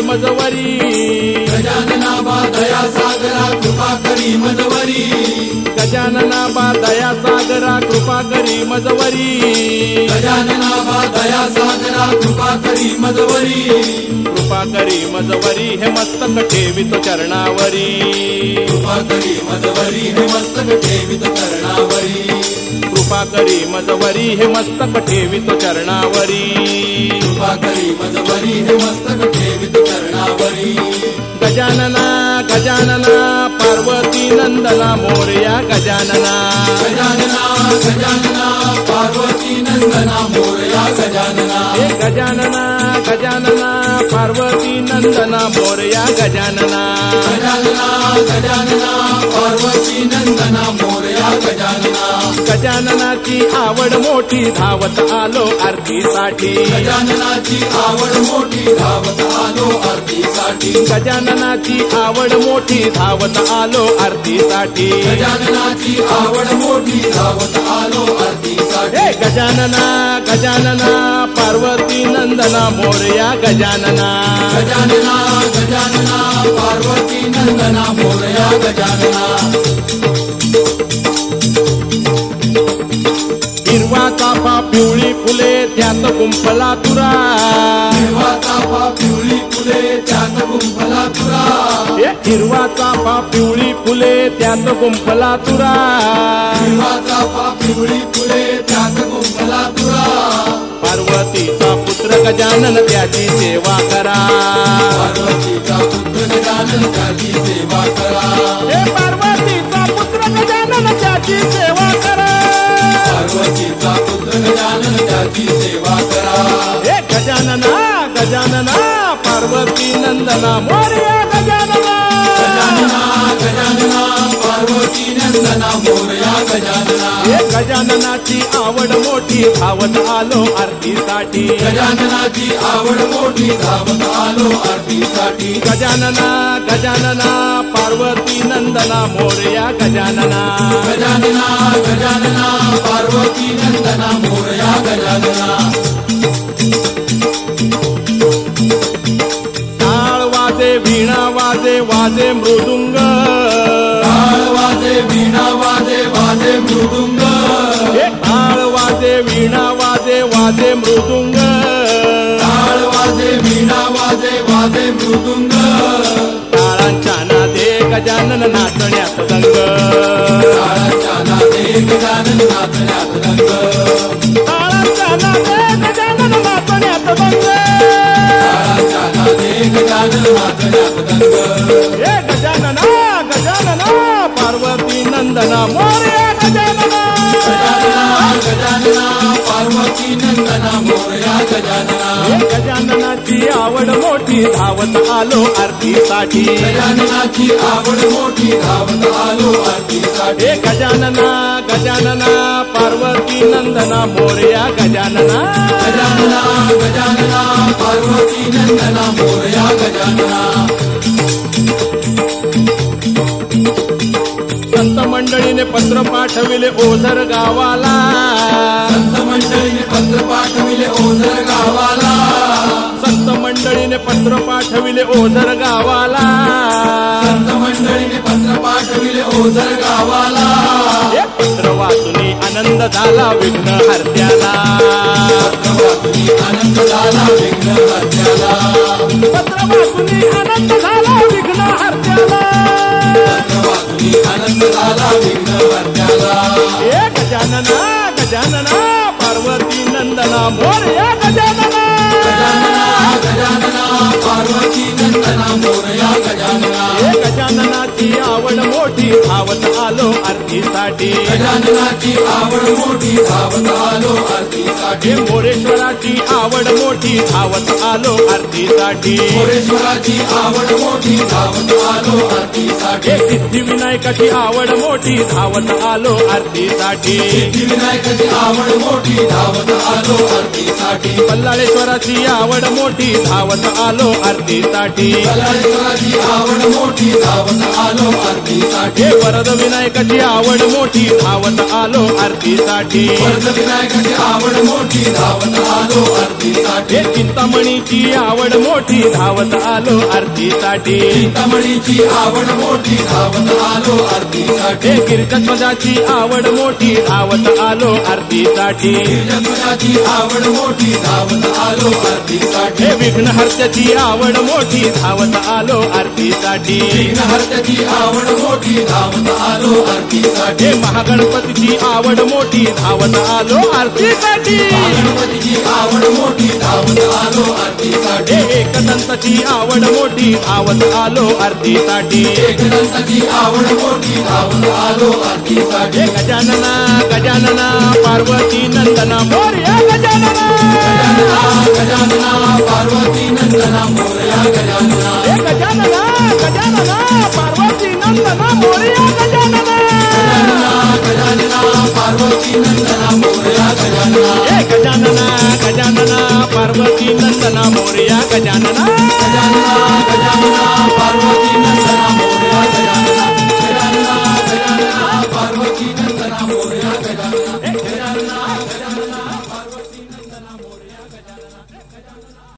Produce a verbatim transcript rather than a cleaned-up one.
मजवरी गजानना बा दया सागरा कृपा करी मजवरी गजानना बा दया सागरा कृपा करी मजवरी गजानना बा दया सागरा कृपा करी मजवरी कृपा करी मजवरी हे मस्तक ठेवितो चरणावरी कृपा करी मजवरी हे मस्तक ठेवितो चरणावरी कृपा करी मजवरी हे मस्तक ठेवितो चरणावरी कृपा करी मजवरी हे मस्तक ठेवितो चरणावरी गजानना गजानना पार्वती नंदना मोरया गजानना गजानना गजानना पार्वती नंदना मोरया गजानना हे गजानना गजानना पार्वती नंदना मोरया गजानना गजानना गजानना पार्वती नंदना मोरया गजानना गजाननाची आवड मोठी धावत आलो आरतीसाठी गजाननाची आवड मोठी धावत आलो आरतीसाठी गजाननाची आवड मोठी धावत आलो आरतीसाठी गजाननाची आवड मोठी धावत आलो आरतीसाठी हे गजानना गजानना पार्वती नंदना मोरया गजानना गजानना गजानना पार्वती नंदना मोरया गजानना हिरवा चाफा पिवळी फुले त्यात गुंफला तुरा हिरवा चाफा पिवळी फुले त्यात गुंफला तुरा हे हिरवा चाफा पिवळी फुले त्यात गुंफला तुरा हिरवा चाफा पिवळी फुले त्यात गुंफला तुरा पार्वतीचा पुत्र गजानन त्याची सेवा करा पार्वतीचा पुत्र गजानन त्याची सेवा करा हे पार्वतीचा पुत्र गजानन त्याची सेवा करा पार्वतीचा पुत्र गजानन त्याची सेवा करा हे गजानना गजानना पार्वती नंदना मोरया गजानना गजानना गजानना पार्वती नंदना मोरया गजानना हे गजाननाची आवड मोठी धावत आलो आरतीसाठी गजाननाची आवड मोठी धावत आलो आरतीसाठी गजानना गजानना पार्वती नंदना मोरया गजानना गजानना गजानना पार्वती नंदना मोरया गजानना टाळ वाजे वीणा वाजे वाजे मृदुंग टाळ वाजे वीणा वाजे वाजे मृदुंग हे टाळ वाजे वीणा वाजे वाजे मृदुंग टाळ वाजे वीणा वाजे वाजे मृदुंग टाळांच्या नादे गजानन नाचण्यात दंग टाळाच्या नादे गजानन नाचण्यात दंग टाळांच्या नादे गजानन नाचण्यात दंग टाळाच्या नादे गजानन नाचण्यात दंग हे गजानना गजानना पार्वती नंदना मोरया गजानना गजानना गजानना पार्वती नंदना मोरया गजानना हे गजाननाची आवड मोठी धावत आलो आरतीसाठी गजाननाची आवड मोठी धावत आलो आरतीसाठी हे गजानना गजानना पार्वती नंदना मोरया गजानना गजानना गजानना पार्वती नंदना मोरया गजानना संत मंडळीने पत्र पाठविले ओझर गावाला संत मंडळीने पत्र पाठविले ओझर गावाला संत मंडळीने पत्र पाठविले ओझर गावाला संत मंडळीने पत्र पाठविले ओझर गावाला हे पत्र वाचून आनंद झाला विघ्न हरत्याला पत्र वाचून आनंद झाला विघ्न हरत्याला पत्र वाचून आनंद झाला विघ्न हरत्याला पत्र वाचून आनंद झाला विघ्न हरत्याला हे गजानना गजानना पार्वती नंदना मोरया गजानना गजानना गजानना पार्वती नंदना मोरया गजानना हे गजाननाची आवड मोठी धावत आलो आरतीसाठी गजाननाची आवड मोठी धावत आलो आरतीसाठी हे मोरेश्वराची आवड मोठी धावत आलो आरतीसाठी मोरेश्वराची आवड मोठी धावत आलो आरतीसाठी हे सिद्धिविनायकाची आवड मोठी धावत आलो आरतीसाठी सिद्धिविनायकाची आवड मोठी धावत आलो आरतीसाठी बल्लाळेश्वराची आवड मोठी धावत आलो आरतीसाठी बल्लाळेश्वराची आवड मोठी धावत आलो आरतीसाठी हे वरद विनायकाची आवड मोठी धावत आलो आरतीसाठी वरद विनायकाची आवड मोठी धावत आलो आरतीसाठी हे चिंतामणीची आवड मोठी धावत आलो आरतीसाठी चिंतामणीची आवड मोठी धावत आलो आरतीसाठी हे गिरिजाची आवड मोठी धावत आलो आरतीसाठी गिरिजाची आवड मोठी धावत आलो आरतीसाठी हे विघ्नहर्त्याची आवड मोठी धावत आलो आरतीसाठी विघ्नहर्त्याची आवड मोठी धावत आलो आरतीसाठी हे महागणपतीची आवड मोठी धावत आलो आरतीसाठी गणपतीची आवड मोठी धावत आलो आरतीसाठी हे एकदंताची आवड मोठी धावत आलो आरतीसाठी एकदंताची आवड मोठी धावत आलो आरतीसाठी हे गजानना गजानना पार्वती नंदना मोरया गजानना गजानना पार्वती नंदना मोरया गजानना हे गजानना गजानना पार्वती नंदना मोरया गजानना गजानना पार्वती नंदना मोरया गजानना हे गजानना गजानना पार्वती नंदना मोरया गजानना गजानना